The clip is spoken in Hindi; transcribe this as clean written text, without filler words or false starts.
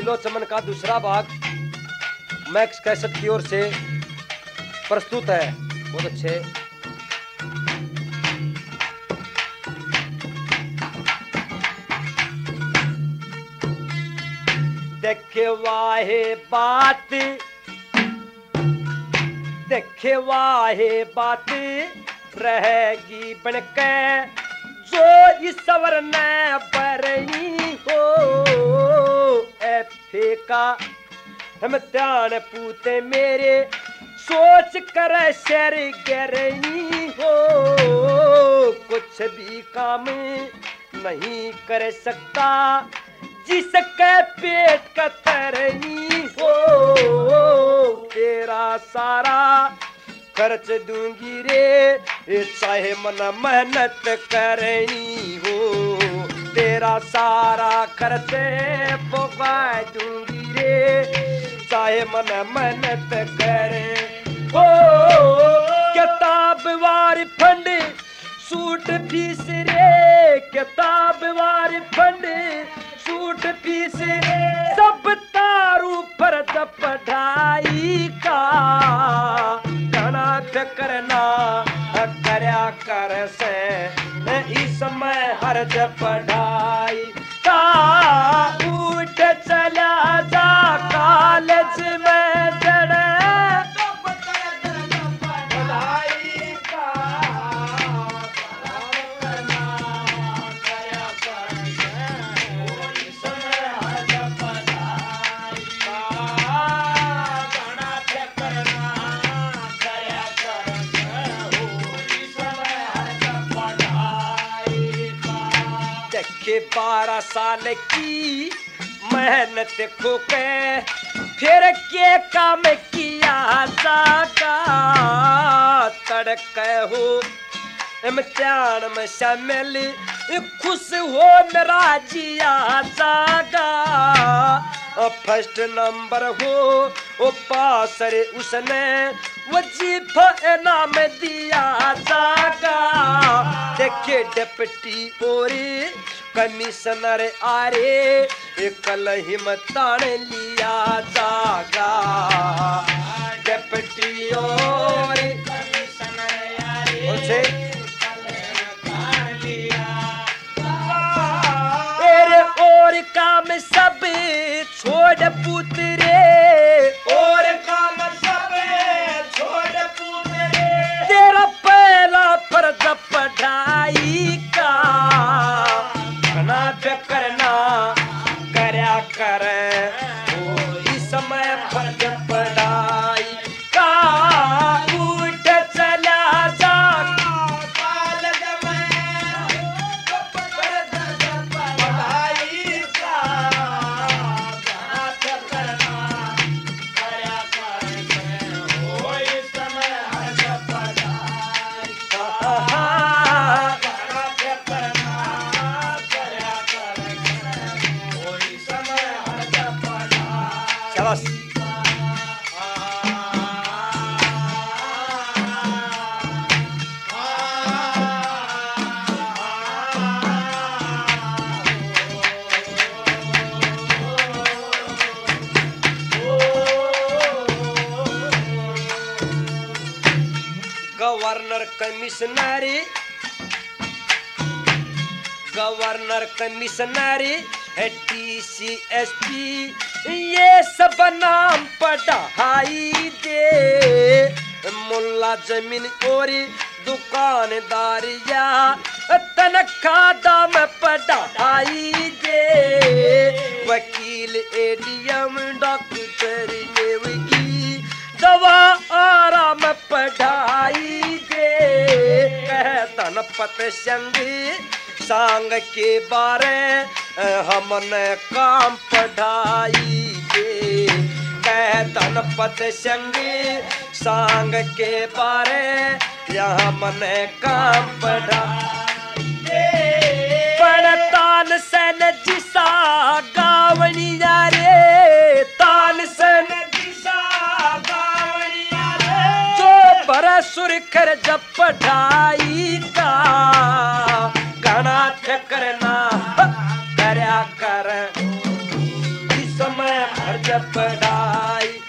दिलो चमन का दूसरा भाग मैक्स कैसेट की ओर से प्रस्तुत है। बहुत अच्छे। देखे वाहे बात, देखे वाहे बात रहेगी बनके जो ईश्वर ने बरनी हो। ए फेका हम ध्यान पूते मेरे सोच कर शर गरनी हो। कुछ भी काम नहीं कर सकता जिसके पेट का तरनी हो। तेरा सारा खर्च दूंगी रे चाहे मन मेहनत करनी हो। तेरा सारा खर्च पका दूंगी रे चाहे मन मेहनत करे हो। किताब वार फंड सूट फीस रे, किताब वार फंड सूट फीस सब तारू पर पढ़ाई का घना करना करया कर से इस समय हर्ज पढ़ाई का। उठ चला जा कॉलेज में जड़े के 12 साल की मेहनत खो के फिर के काम किया जागा। तड़क हो इम्तिहान में शामिल खुश हो मेरा जिया जागा। फर्स्ट नंबर हो वो पास रे उसने वजीफा इनाम दिया जागा। देखे डिप्टी और कमिश्नर आरे कल हिम्मतान लिया जागा। डिप्टी और कमिश्नर आरे और काम सब छोड़ पुतरे और काम सब छोड़ पुतरे। तेरा पहला फर्ज पढ़ाई का घना करना करया कर इस समय फर्ज पढ़ाई का। उठ चला जा गवर्नर कमिश्नरी, गवर्नर कमिश्नरी DCSP ये सब नाम पढ़ाई दे। मुल्ला जमीन और दुकानदारिया तनख्वाह दाम पढ़ाई दे। वकील ADM डॉक्टर नेवगी दवा आराम पढ़ाई दे। कह धनपत संग सांग के बारे हमने काम पढ़ाई दे। कह धनपत संग सांग के बारे यहाँ हमने काम पढ़ाई दे। पण तान सन जिसा गावनिया रे, तान सन जिसा गावनिया रे जो बरा सुर कर जब पढ़ाई का घना करना करया कर इस समय जब पढ़ाई